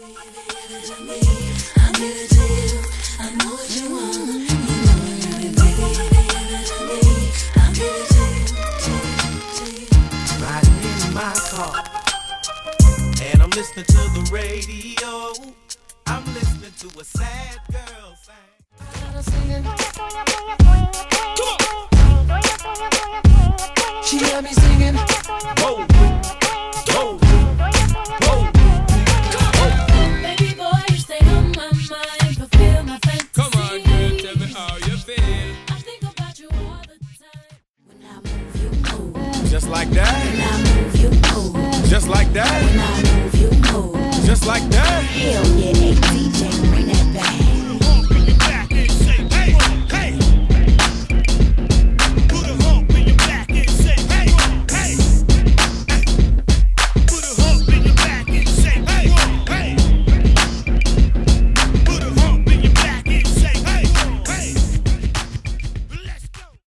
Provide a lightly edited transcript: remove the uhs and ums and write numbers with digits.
Listening to the radio, I'm listening to a sad girl sing. She got me singing. Whoa, whoa, whoa, whoa. Baby boy, you stay on my mind, fulfill my fantasy. Come on, girl, tell me how you feel. I think about you all the time. When I move, you move. Just like that. When I move, you move. Just like that. When I move, you move. Just like that. Hell yeah, ATV.